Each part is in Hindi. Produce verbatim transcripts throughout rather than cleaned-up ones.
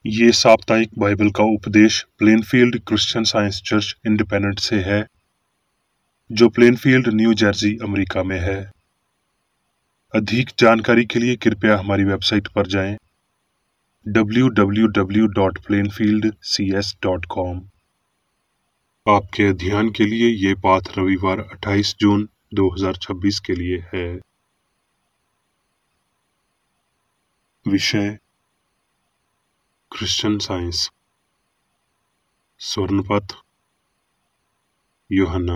ये साप्ताहिक बाइबल का उपदेश Plainfield Christian Science Church Independent से है, जो प्लेनफील्ड न्यू जर्सी अमेरिका में है। अधिक जानकारी के लिए कृपया हमारी वेबसाइट पर जाएं W W W dot Plainfield C S dot com. आपके अध्ययन के लिए ये पाठ रविवार अट्ठाईस जून दो हज़ार छब्बीस के लिए है। विषय क्रिश्चियन साइंस। स्वर्णपथ, यूहन्ना।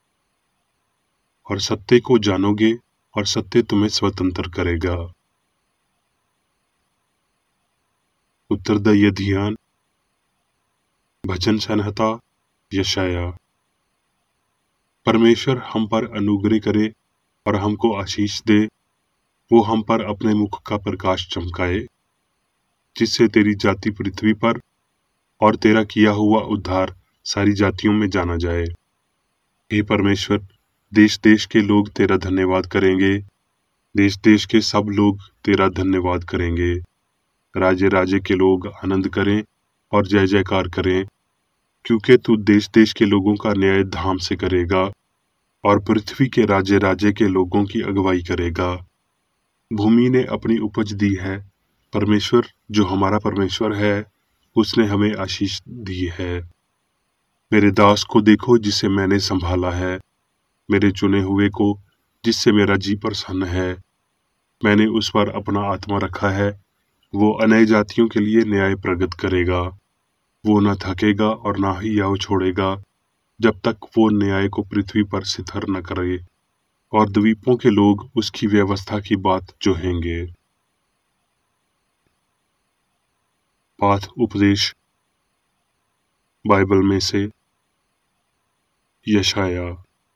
और सत्य को जानोगे और सत्य तुम्हें स्वतंत्र करेगा। उत्तरदायी अध्ययन, भजन संहिता, यशाया। परमेश्वर हम पर अनुग्रह करे और हमको आशीष दे, वो हम पर अपने मुख का प्रकाश चमकाए, जिससे तेरी जाति पृथ्वी पर और तेरा किया हुआ उद्धार सारी जातियों में जाना जाए। हे परमेश्वर, देश देश के लोग तेरा धन्यवाद करेंगे, देश देश के सब लोग तेरा धन्यवाद करेंगे। राज्य राज्य के लोग आनंद करें और जय जयकार करें, क्योंकि तू देश देश के लोगों का न्याय धाम से करेगा और पृथ्वी के राज्य राज्य के लोगों की अगुवाई करेगा। भूमि ने अपनी उपज दी है, परमेश्वर जो हमारा परमेश्वर है उसने हमें आशीष दी है। मेरे दास को देखो जिसे मैंने संभाला है, मेरे चुने हुए को जिससे मेरा जी प्रसन्न है। मैंने उस पर अपना आत्मा रखा है, वो अनय जातियों के लिए न्याय प्रगट करेगा। वो न थकेगा और न ही याव छोड़ेगा, जब तक वो न्याय को पृथ्वी पर सिथर न करे, और द्वीपों के लोग उसकी व्यवस्था की बात जोहेंगे। पाठ उपदेश बाइबल में से यशाया।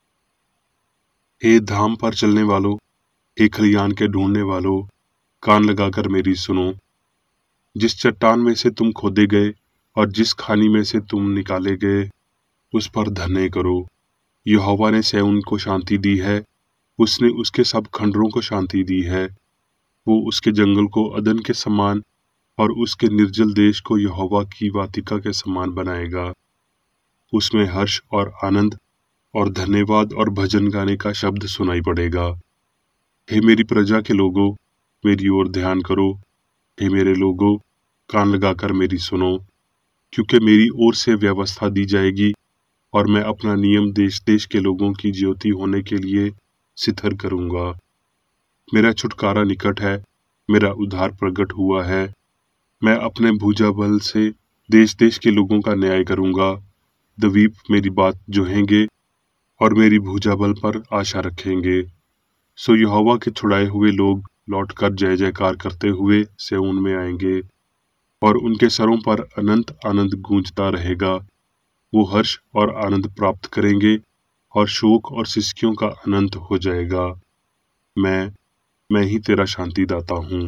हे धाम पर चलने वालों, हे खलियान के ढूंढने वालों, कान लगाकर मेरी सुनो। जिस चट्टान में से तुम खोदे गए और जिस खानी में से तुम निकाले गए, उस पर धन्य करो। यहोवा ने सिय्योन को शांति दी है, उसने उसके सब खंडरों को शांति दी है। वो उसके जंगल को अदन के समान और उसके निर्जल देश को यहोवा की वाटिका के समान बनाएगा। उसमें हर्ष और आनंद और धन्यवाद और भजन गाने का शब्द सुनाई पड़ेगा। हे मेरी प्रजा के लोगों, मेरी ओर ध्यान करो। हे मेरे लोगों, कान लगाकर मेरी सुनो, क्योंकि मेरी ओर से व्यवस्था दी जाएगी और मैं अपना नियम देश देश के लोगों की ज्योति होने के लिए सिथर करूंगा। मेरा छुटकारा निकट है, मेरा उद्धार प्रकट हुआ है। मैं अपने भुजा बल से देश देश के लोगों का न्याय करूंगा। द्वीप मेरी बात जोहेंगे और मेरी भुजा बल पर आशा रखेंगे। सो यहोवा के छुड़ाए हुए लोग लौटकर जय जयकार करते हुए सिय्योन में आएंगे, और उनके सरों पर अनंत आनंद गूंजता रहेगा। वो हर्ष और आनंद प्राप्त करेंगे और शोक और सिसकियों का अनंत हो जाएगा। मैं मैं ही तेरा शांतिदाता हूँ।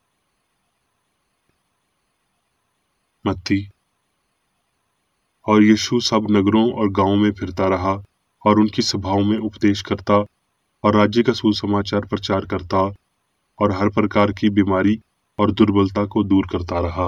मत्ती। और यीशु सब नगरों और गांवों में फिरता रहा और उनकी सभाओं में उपदेश करता और राज्य का सुसमाचार प्रचार करता और हर प्रकार की बीमारी और दुर्बलता को दूर करता रहा।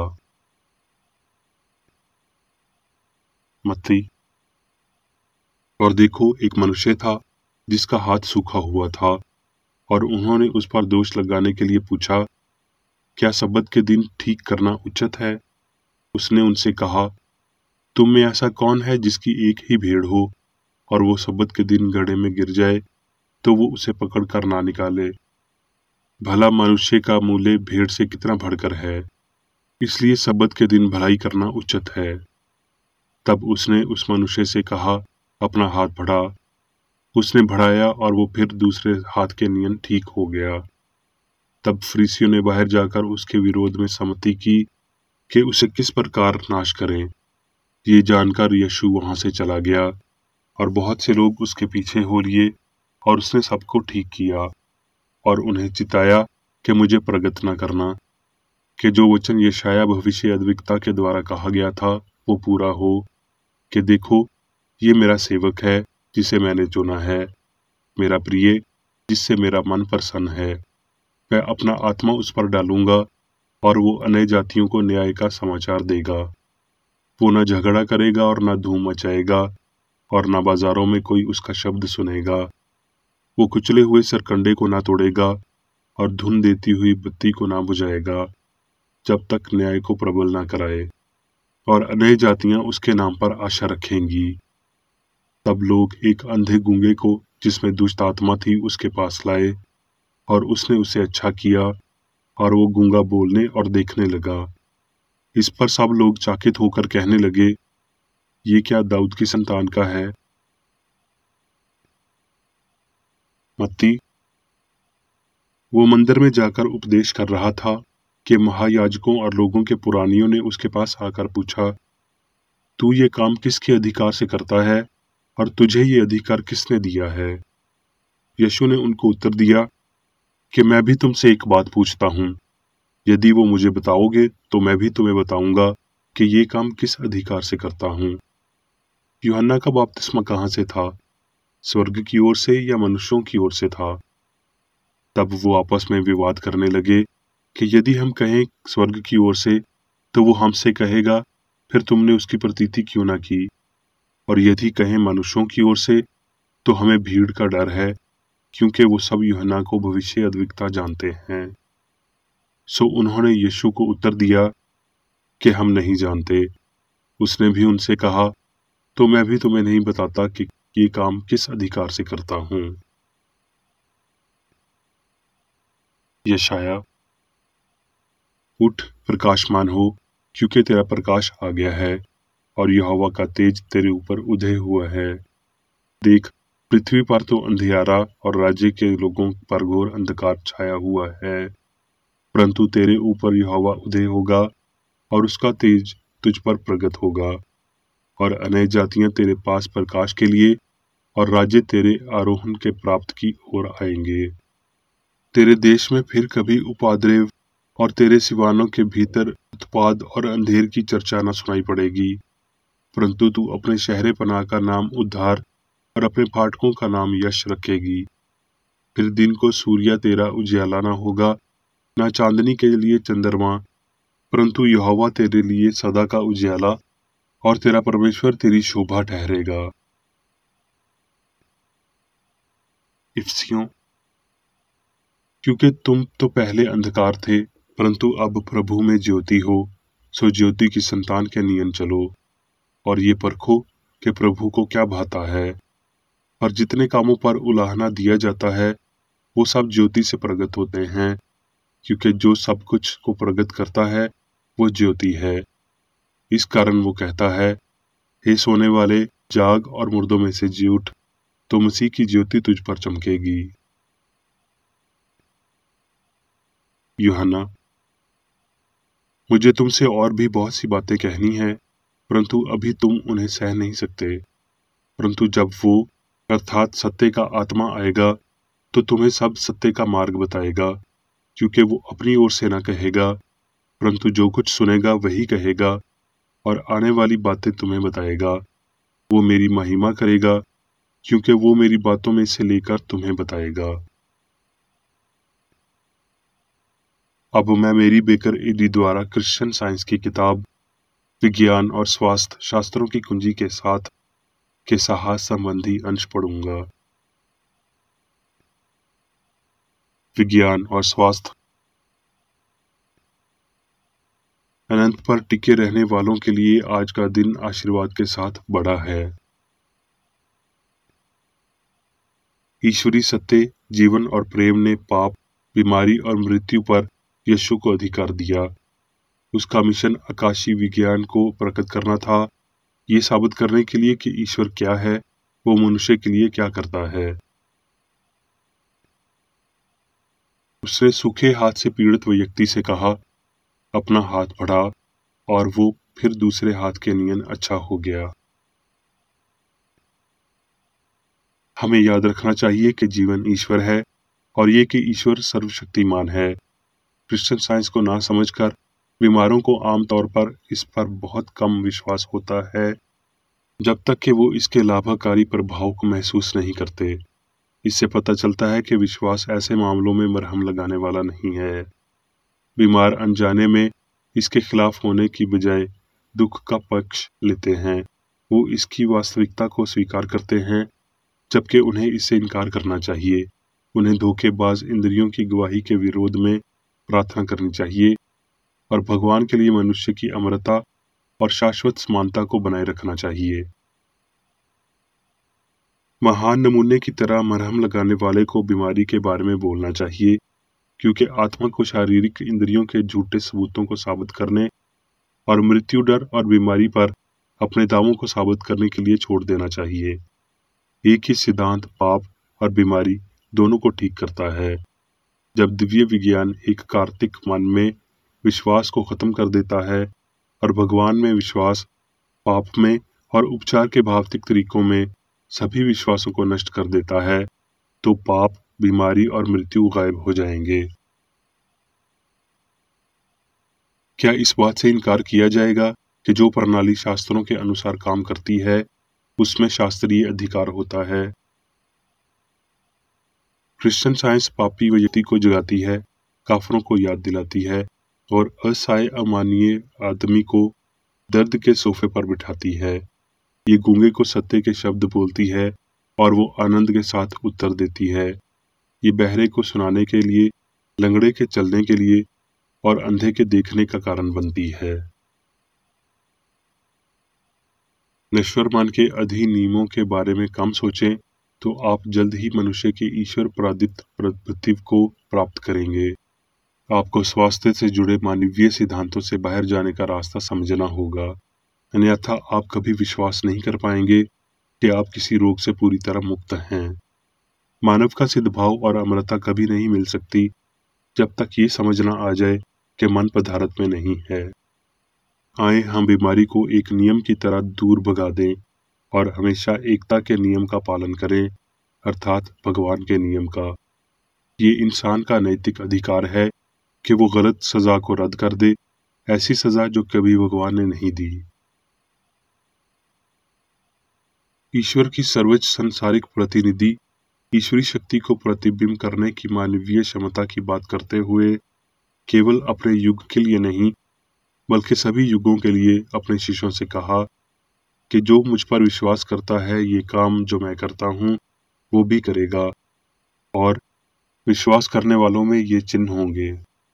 मत्ती। और देखो, एक मनुष्य था जिसका हाथ सूखा हुआ था, और उन्होंने उस पर दोष लगाने के लिए पूछा, क्या सब्बत के दिन ठीक करना उचित है? उसने उनसे कहा, तुम में ऐसा कौन है जिसकी एक ही भेड़ हो और वो सब्बत के दिन गड्ढे में गिर जाए तो वो उसे पकड़ कर ना निकाले? भला मनुष्य का मूल्य भेड़ से कितना बढ़कर है। इसलिए सब्बत के दिन भलाई करना उचित है। तब उसने उस मनुष्य से कहा, अपना हाथ बढ़ा। उसने बढ़ाया और वो फिर दूसरे हाथ के नियन ठीक हो गया। तब फरीसियों ने बाहर जाकर उसके विरोध में सम्मति की कि उसे किस प्रकार नाश करें। ये जानकर यीशु वहां से चला गया, और बहुत से लोग उसके पीछे हो लिए, और उसने सबको ठीक किया और उन्हें चिताया कि मुझे प्रगट न करना, कि जो वचन यशाया भविष्यद्वक्ता के द्वारा कहा गया था वो पूरा हो, कि देखो, ये मेरा सेवक है जिसे मैंने चुना है, मेरा प्रिय जिससे मेरा मन प्रसन्न है। मैं अपना आत्मा उस पर डालूंगा और वो अन्य जातियों को न्याय का समाचार देगा। वो न झगड़ा करेगा और न धूम मचाएगा और न बाजारों में कोई उसका शब्द सुनेगा। वो कुचले हुए सरकंडे को न तोड़ेगा और धुन देती हुई बत्ती को न बुझाएगा, जब तक न्याय को प्रबल न कराए। और अन्य जातियां उसके नाम पर आशा रखेंगी। तब लोग एक अंधे गूंगे को, जिसमें दुष्ट आत्मा थी, उसके पास लाए, और उसने उसे अच्छा किया, और वो गूंगा बोलने और देखने लगा। इस पर सब लोग चकित होकर कहने लगे, ये क्या दाऊद की संतान का है? मत्ती। वो मंदिर में जाकर उपदेश कर रहा था कि महायाजकों और लोगों के पुरानियों ने उसके पास आकर पूछा, तू ये काम किसके अधिकार से करता है और तुझे ये अधिकार किसने दिया है? यीशु ने उनको उत्तर दिया कि मैं भी तुमसे एक बात पूछता हूँ। यदि वो मुझे बताओगे तो मैं भी तुम्हें बताऊंगा कि ये काम किस अधिकार से करता हूँ। यूहन्ना का बपतिस्मा कहाँ से था? स्वर्ग की ओर से या मनुष्यों की ओर से था? तब वो आपस में विवाद करने लगे कि यदि हम कहें स्वर्ग की ओर से, तो वो हमसे कहेगा, फिर तुमने उसकी प्रतीति क्यों ना की? और यदि कहें मनुष्यों की ओर से, तो हमें भीड़ का डर है, क्योंकि वो सब यूहन्ना को भविष्यद्वक्ता जानते हैं। सो उन्होंने यीशु को उत्तर दिया कि हम नहीं जानते। उसने भी उनसे कहा, तो मैं भी तुम्हें नहीं बताता कि ये काम किस अधिकार से करता हूँ। यशाया। उठ, प्रकाशमान हो, क्योंकि तेरा प्रकाश आ गया है और यहोवा का तेज तेरे ऊपर उदय हुआ है। देख, पृथ्वी पर तो अंधियारा और राज्य के लोगों पर घोर अंधकार छाया हुआ है, परंतु तेरे ऊपर यहोवा उदय होगा और उसका तेज तुझ पर प्रगट होगा। और अनेक जातियां तेरे पास प्रकाश के लिए और राज्य तेरे आरोहण के प्राप्त की ओर आएंगे। तेरे देश में फिर कभी उपद्रव और तेरे सिवानों के भीतर उत्पाद और अंधेर की चर्चा न सुनाई पड़ेगी, परंतु तू अपने शहरे पनाह का नाम उद्धार और अपने फाटकों का नाम यश रखेगी। फिर दिन को सूर्य तेरा उजियाला न होगा, न चांदनी के लिए चंद्रमा, परंतु यहोवा तेरे लिए सदा का उजियाला और तेरा परमेश्वर तेरी शोभा ठहरेगा। इफिसियों। क्योंकि तुम तो पहले अंधकार थे, परंतु अब प्रभु में ज्योति हो, सो ज्योति की संतान के नियम चलो, और ये परखो कि प्रभु को क्या भाता है। और जितने कामों पर उलाहना दिया जाता है, वो सब ज्योति से प्रगट होते हैं, क्योंकि जो सब कुछ को प्रगट करता है वो ज्योति है। इस कारण वो कहता है, हे सोने वाले, जाग और मुर्दों में से जी उठ, तो मसीह की ज्योति तुझ पर चमकेगी। यूहन्ना। मुझे तुमसे और भी बहुत सी बातें कहनी है, परंतु अभी तुम उन्हें सह नहीं सकते। परंतु जब वो अर्थात सत्य का आत्मा आएगा, तो तुम्हें सब सत्य का मार्ग बताएगा, क्योंकि वो अपनी ओर से न कहेगा, परंतु जो कुछ सुनेगा वही कहेगा, और आने वाली बातें तुम्हें बताएगा। वो मेरी महिमा करेगा, क्योंकि वो मेरी बातों में से लेकर तुम्हें बताएगा। अब मैं मेरी बेकर एडी द्वारा क्रिश्चियन साइंस की किताब विज्ञान और स्वास्थ्य शास्त्रों की कुंजी के साथ के साहस संबंधी अंश पढ़ूंगा। विज्ञान और स्वास्थ्य। अनंत पर टिके रहने वालों के लिए आज का दिन आशीर्वाद के साथ बड़ा है। ईश्वरी सत्य, जीवन और प्रेम ने पाप, बीमारी और मृत्यु पर यीशु को अधिकार दिया। उसका मिशन आकाशीय विज्ञान को प्रकट करना था, ये साबित करने के लिए कि ईश्वर क्या है, वो मनुष्य के लिए क्या करता है। उसने सूखे हाथ से पीड़ित व्यक्ति से कहा, अपना हाथ बढ़ा, और वो फिर दूसरे हाथ के नियन अच्छा हो गया। हमें याद रखना चाहिए कि जीवन ईश्वर है और ये कि ईश्वर सर्वशक्तिमान है। क्रिश्चियन साइंस को ना समझकर बीमारों को आमतौर पर इस पर बहुत कम विश्वास होता है, जब तक कि वो इसके लाभकारी प्रभाव को महसूस नहीं करते। इससे पता चलता है कि विश्वास ऐसे मामलों में मरहम लगाने वाला नहीं है। बीमार अनजाने में इसके खिलाफ होने की बजाय दुख का पक्ष लेते हैं। वो इसकी वास्तविकता को स्वीकार करते हैं, जबकि उन्हें इससे इनकार करना चाहिए। उन्हें धोखेबाज इंद्रियों की गवाही के विरोध में प्रार्थना करनी चाहिए और भगवान के लिए मनुष्य की अमरता और शाश्वत समानता को बनाए रखना चाहिए। महान नमूने की तरह मरहम लगाने वाले को बीमारी के बारे में बोलना चाहिए, क्योंकि आत्मा को शारीरिक इंद्रियों के झूठे सबूतों को साबित करने और मृत्यु डर और बीमारी पर अपने दावों को साबित करने के लिए छोड़ देना चाहिए। एक ही सिद्धांत पाप और बीमारी दोनों को ठीक करता है। जब दिव्य विज्ञान एक कार्तिक मन में विश्वास को खत्म कर देता है और भगवान में विश्वास, पाप में और उपचार के भौतिक तरीकों में सभी विश्वासों को नष्ट कर देता है, तो पाप, बीमारी और मृत्यु गायब हो जाएंगे। क्या इस बात से इनकार किया जाएगा कि जो प्रणाली शास्त्रों के अनुसार काम करती है उसमें शास्त्रीय अधिकार होता है? क्रिश्चियन साइंस पापी व्यक्ति को जगाती है, काफरों को याद दिलाती है और असहाय अमानवीय आदमी को दर्द के सोफे पर बिठाती है। ये गूंगे को सत्य के शब्द बोलती है और वो आनंद के साथ उत्तर देती है। ये बहरे को सुनाने के लिए, लंगड़े के चलने के लिए और अंधे के देखने का कारण बनती है। नश्वरमान के अधिनियमों के बारे में कम सोचें तो आप जल्द ही मनुष्य के ईश्वर प्रादित प्रभुत्व को प्राप्त करेंगे। आपको स्वास्थ्य से जुड़े मानवीय सिद्धांतों से बाहर जाने का रास्ता समझना होगा, अन्यथा आप कभी विश्वास नहीं कर पाएंगे कि आप किसी रोग से पूरी तरह मुक्त हैं। मानव का सिद्धभाव और अमरता कभी नहीं मिल सकती जब तक ये समझना आ जाए कि मन पदार्थ में नहीं है। आए हम बीमारी को एक नियम की तरह दूर भगा दें और हमेशा एकता के नियम का पालन करें, अर्थात भगवान के नियम का। ये इंसान का नैतिक अधिकार है कि वो गलत सजा को रद्द कर दे, ऐसी सजा जो कभी भगवान ने नहीं दी। ईश्वर की सर्वोच्च संसारिक प्रतिनिधि ईश्वरी शक्ति को प्रतिबिंब करने की मानवीय क्षमता की बात करते हुए केवल अपने युग के लिए नहीं बल्कि सभी युगों के लिए अपने शिष्यों से कहा कि जो मुझ पर विश्वास करता है ये काम जो मैं करता हूँ वो भी करेगा और विश्वास करने वालों में ये चिन्ह होंगे।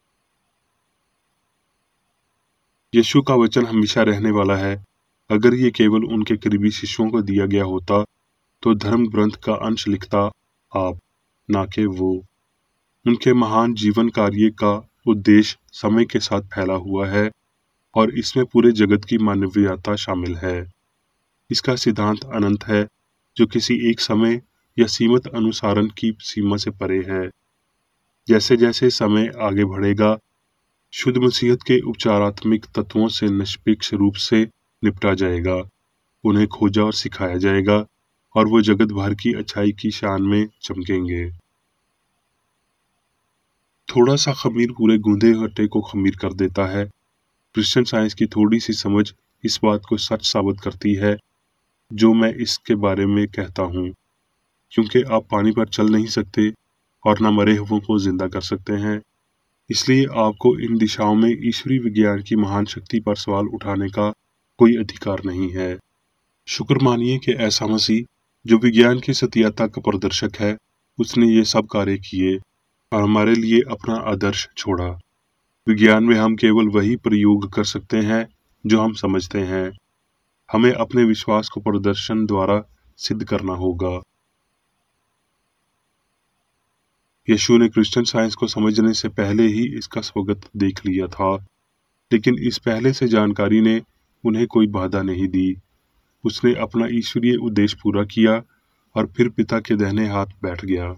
यीशु का वचन हमेशा रहने वाला है। अगर ये केवल उनके करीबी शिष्यों को दिया गया होता तो धर्म ग्रंथ का अंश लिखता आप, ना कि वो। उनके महान जीवन कार्य का उद्देश्य समय के साथ फैला हुआ है और इसमें पूरे जगत की मानवीयता शामिल है। इसका सिद्धांत अनंत है जो किसी एक समय या सीमित अनुसारण की सीमा से परे है। जैसे जैसे समय आगे बढ़ेगा, शुद्ध मसीहत के उपचारात्मक तत्वों से निष्पक्ष रूप से निपटा जाएगा, उन्हें खोजा और सिखाया जाएगा और वो जगत भर की अच्छाई की शान में चमकेंगे। थोड़ा सा खमीर पूरे गूंदे आटे को खमीर कर देता है। क्रिश्चियन साइंस की थोड़ी सी समझ इस बात को सच साबित करती है जो मैं इसके बारे में कहता हूँ, क्योंकि आप पानी पर चल नहीं सकते और न मरे हुओं को जिंदा कर सकते हैं। इसलिए आपको इन दिशाओं में ईश्वरीय विज्ञान की महान शक्ति पर सवाल उठाने का कोई अधिकार नहीं है। शुक्र मानिए कि ऐसा मसीह जो विज्ञान की सत्यता का प्रदर्शक है, उसने ये सब कार्य किए और हमारे लिए अपना आदर्श छोड़ा। विज्ञान में हम केवल वही प्रयोग कर सकते हैं जो हम समझते हैं। हमें अपने विश्वास को प्रदर्शन द्वारा सिद्ध करना होगा। यीशु ने क्रिश्चियन साइंस को समझने से पहले ही इसका स्वागत देख लिया था, लेकिन इस पहले से जानकारी ने उन्हें कोई बाधा नहीं दी। उसने अपना ईश्वरीय उद्देश्य पूरा किया और फिर पिता के दाहिने हाथ बैठ गया।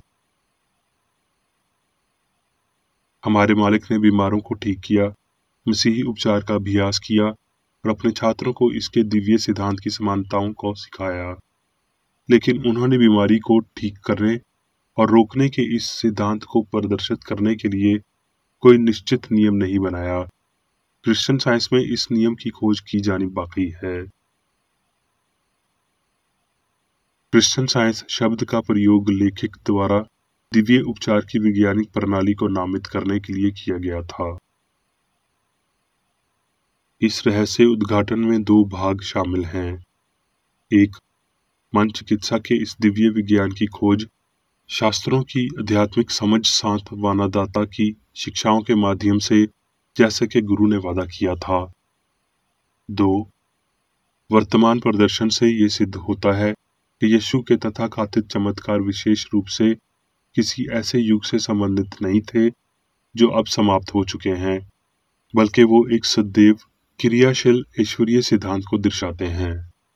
हमारे मालिक ने बीमारों को ठीक किया, मसीही उपचार का अभ्यास किया और अपने छात्रों को इसके दिव्य सिद्धांत की समानताओं को सिखाया। लेकिन उन्होंने बीमारी को ठीक करने और रोकने के इस सिद्धांत को प्रदर्शित करने के लिए कोई निश्चित नियम नहीं बनाया। क्रिश्चियन साइंस में इस नियम की खोज की जानी बाकी है। क्रिश्चियन साइंस शब्द का प्रयोग लेखक द्वारा दिव्य उपचार की वैज्ञानिक प्रणाली को नामित करने के लिए किया गया था। इस रहस्य उद्घाटन में दो भाग शामिल हैं। एक, मन चिकित्सा के इस दिव्य विज्ञान की खोज शास्त्रों की आध्यात्मिक समझ सांत्वनादाता की शिक्षाओं के माध्यम से, जैसे कि गुरु ने वादा किया था। दो, वर्तमान प्रदर्शन से ये सिद्ध होता है कि यीशु के तथाकथित चमत्कार विशेष रूप से किसी ऐसे युग से संबंधित नहीं थे जो अब समाप्त हो चुके हैं, बल्कि वो एक सदैव क्रियाशील ईश्वरीय सिद्धांत को दर्शाते हैं।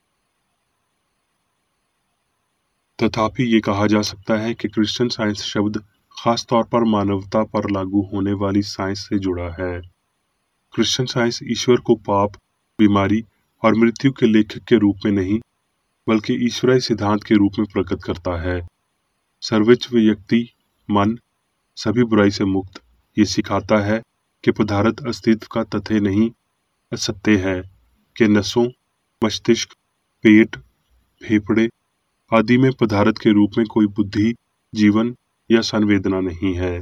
तथापि ये कहा जा सकता है कि क्रिश्चियन साइंस शब्द खास तौर पर मानवता पर लागू होने वाली साइंस से जुड़ा है। क्रिश्चियन साइंस ईश्वर को पाप, बीमारी और मृत्यु के लेखक के रूप में नहीं, बल्कि ईश्वरीय सिद्धांत के रूप में प्रकट करता है। सर्वोच्च व्यक्ति मन सभी बुराई से मुक्त ये सिखाता है कि पदार्थ अस्तित्व का तथ्य नहीं असत्य है, कि नसों, मस्तिष्क, पेट, फेफड़े आदि में पदार्थ के रूप में कोई बुद्धि, जीवन या संवेदना नहीं है।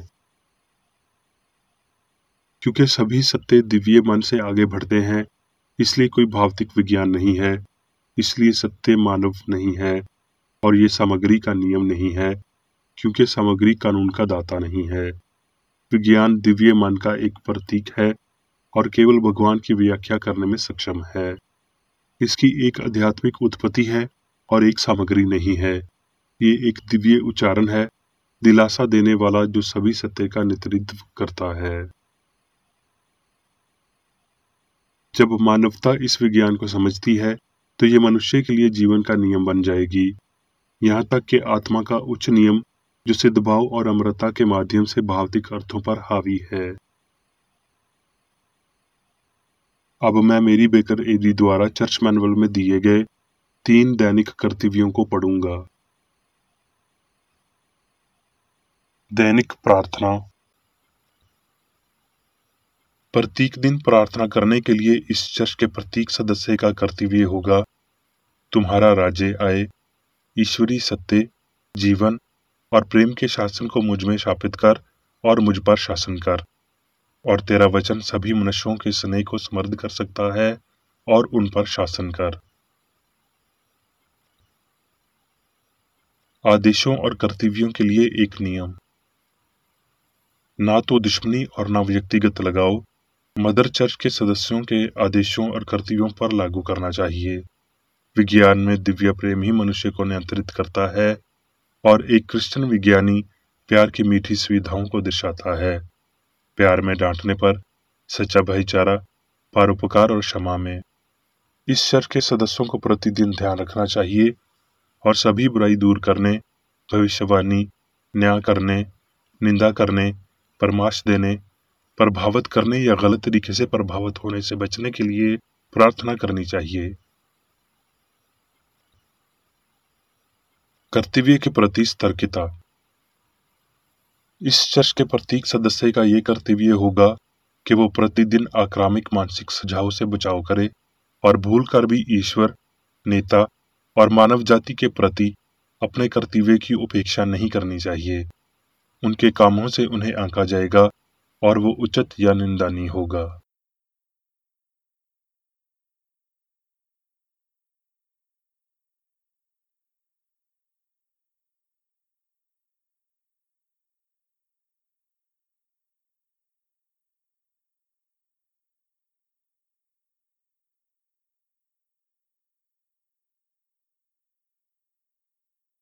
क्योंकि सभी सत्य दिव्य मन से आगे बढ़ते हैं, इसलिए कोई भौतिक विज्ञान नहीं है, इसलिए सत्य मानव नहीं है, और ये सामग्री का नियम नहीं है, क्योंकि सामग्री कानून का दाता नहीं है। विज्ञान दिव्य मन का एक प्रतीक है और केवल भगवान की व्याख्या करने में सक्षम है। इसकी एक आध्यात्मिक उत्पत्ति है और एक सामग्री नहीं है। ये एक दिव्य उच्चारण है, दिलासा देने वाला, जो सभी सत्य का नेतृत्व करता है। जब मानवता इस विज्ञान को समझती है तो ये मनुष्य के लिए जीवन का नियम बन जाएगी, यहाँ तक कि आत्मा का उच्च नियम जो सिद्धभाव और अमरता के माध्यम से भौतिक अर्थों पर हावी है। अब मैं मेरी बेकर एडी द्वारा चर्च मैनुअल में दिए गए तीन दैनिक कर्तव्यों को पढ़ूंगा। दैनिक प्रार्थना। प्रत्येक दिन प्रार्थना करने के लिए इस चर्च के प्रत्येक सदस्य का कर्तव्य होगा, तुम्हारा राज्य आए, ईश्वरीय सत्य, जीवन और प्रेम के शासन को मुझ में स्थापित कर और मुझ पर शासन कर, और तेरा वचन सभी मनुष्यों के स्नेह को समृद्ध कर सकता है और उन पर शासन कर। आदेशों और कर्तव्यों के लिए एक नियम। ना तो दुश्मनी और ना व्यक्तिगत लगाओ मदर चर्च के सदस्यों के आदेशों और कर्तव्यों पर लागू करना चाहिए। विज्ञान में दिव्य प्रेम ही मनुष्य को नियंत्रित करता है और एक क्रिश्चियन विज्ञानी प्यार की मीठी सुविधाओं को दर्शाता है। प्यार में डांटने पर, सच्चा भाईचारा, परोपकार और क्षमा में। इस चर्च के सदस्यों को प्रतिदिन ध्यान रखना चाहिए और सभी बुराई दूर करने, भविष्यवाणी, न्याय करने, निंदा करने, परामर्श देने, प्रभावित करने या गलत तरीके से प्रभावित होने से बचने के लिए प्रार्थना करनी चाहिए। कर्तव्य के प्रति सतर्कता। इस चर्च के प्रत्येक सदस्य का ये कर्तव्य होगा कि वो प्रतिदिन आक्रामक मानसिक सुझाव से बचाव करे और भूल कर भी ईश्वर, नेता और मानव जाति के प्रति अपने कर्तव्य की उपेक्षा नहीं करनी चाहिए। उनके कामों से उन्हें आंका जाएगा और वो उचित या निंदनीय होगा।